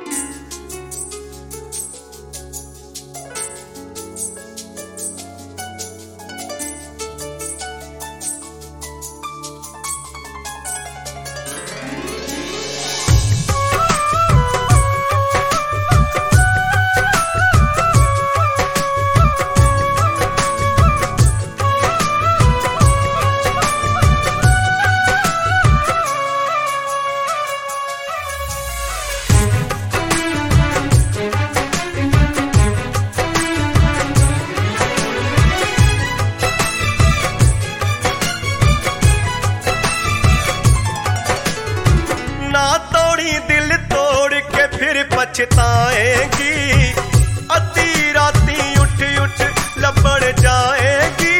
दिल तोड़ के फिर पछताएगी, अद्धी राती उठ उठ लबड़ जाएगी।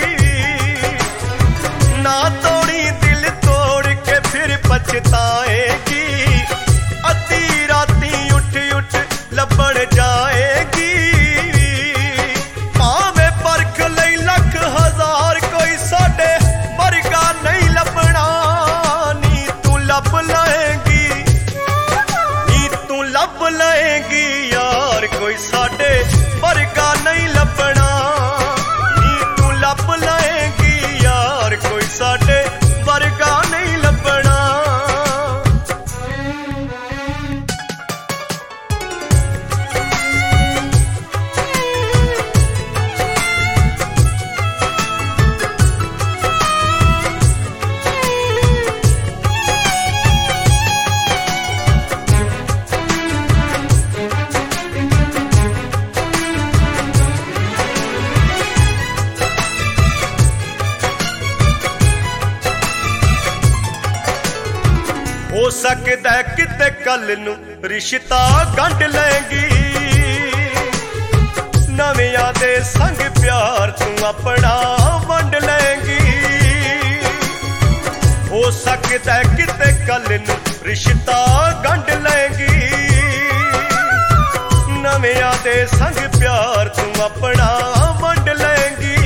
ना तोड़ी दिल तोड़ के फिर पछताएगी, अद्धी राती उठ उठ लबड़ जाएगी। भावे परख लई लख हजार कोई साडे वर्गा नहीं लभना, नी तू लब लाएगी, लब लाएगी यार कोई साडे वर्गा नहीं लभना, नी तू लब लाएगी यार कोई साडे वर्गा नहीं लभना। हो सकदा किते कल नू रिश्ता गंढ लेंगी, नवियां दे संग प्यार तू अपना वंड लेंगी। हो सकदा किते कल नू रिश्ता गंढ लेंगी, नवियां दे संग प्यार तू अपना वंड लेंगी।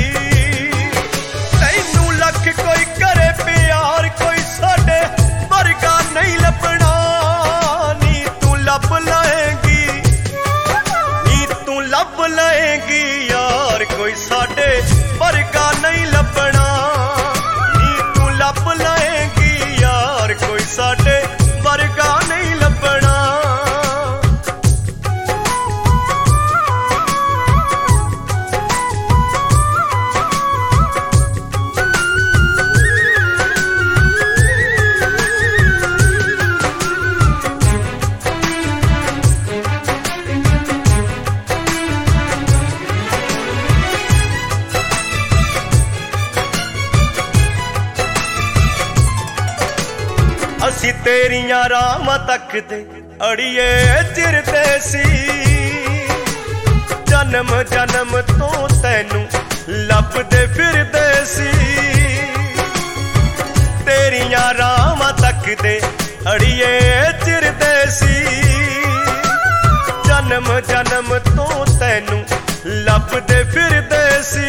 तैनू लख कोई करे प्यार कोई साडे वर्गा नहीं लभना, नी तू लब लाएगी, नी तू लब लाएगी यार कोई साडे वर्गा नहीं लभना, नी तू लब लाएगी यार कोई साडे वर्गा नहीं लभना। असी तेरियां रामां तकदे अड़िए चिरदे सी, जन्म जन्म तो तैनू लभदे फिरदे सी। तेरियां रामां तकदे अड़िए चिरदे सी, जन्म जन्म तो तैनू लभदे फिरदे सी।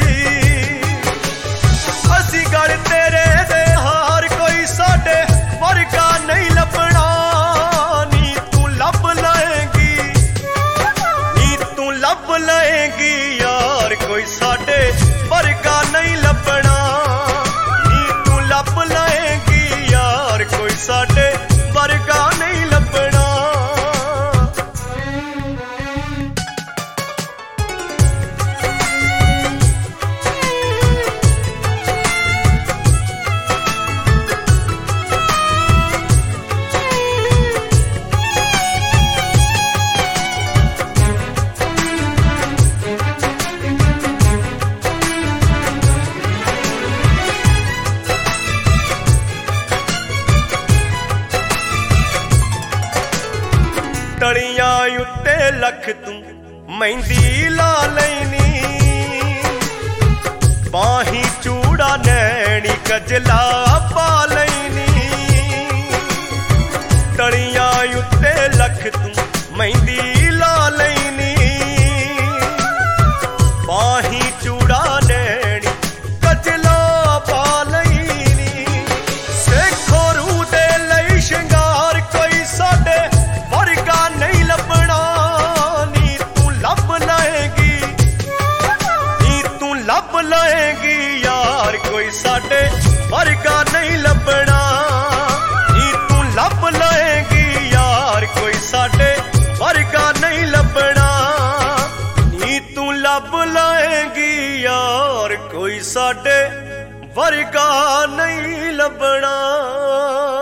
असी गल तेरे दे हार कोई साडे वर्गा नहीं लभना, नी तू लब लाएगी, नी तू लब लाएगी यार कोई साडे वर्गा नहीं लभना, नी तू लब लाएगी यार कोई साडे वर्गा नहीं लभना। तलियां उत्ते लख तू मेहंदी ला लैनी, बाही चूड़ा नैनी कजला पा लैनी। तलियां उत्ते लख तू मेहंदी ला लैनी, बाही चूड़ा नैनी कजला पा लैनी। सिखोरू दे लई शिंगार कोई साडे वर्गा नहीं लभ लएगी यार कोई साडे वर्गा नहीं लभना। नी तू लब लएगी यार कोई साडे वर्गा नहीं लभना। नी तू लब लएगी यार कोई साडे वर्गा नहीं लभना।